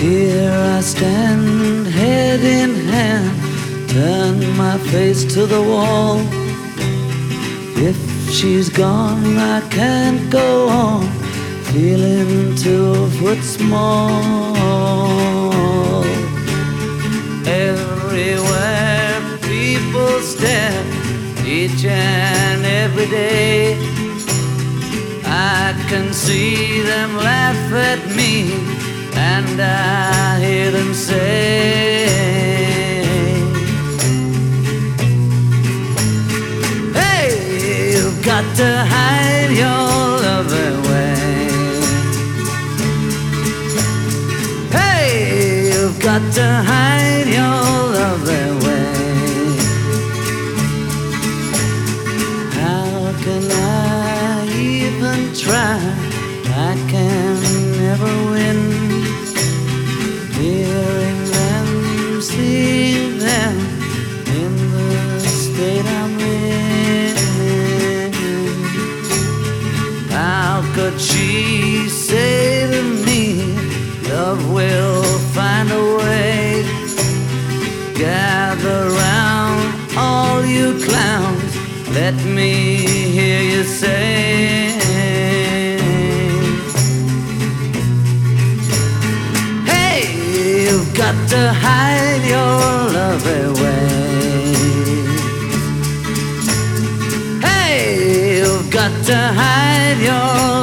Here I stand, head in hand, turn my face to the wall. If she's gone, I can't go on, feeling 2 foot small. Everywhere people stare, each and every day. I can see them laugh at me, and I hear them say, hey, you've got to hide your love away. Hey, you've got to hide your love away. How can I even try? I can never win. Hearing them, seeing them in the state I'm in. How could she say to me, love will find a way? Gather round, all you clowns, let me hear you say, you've got to hide your love away. Hey, you've got to hide your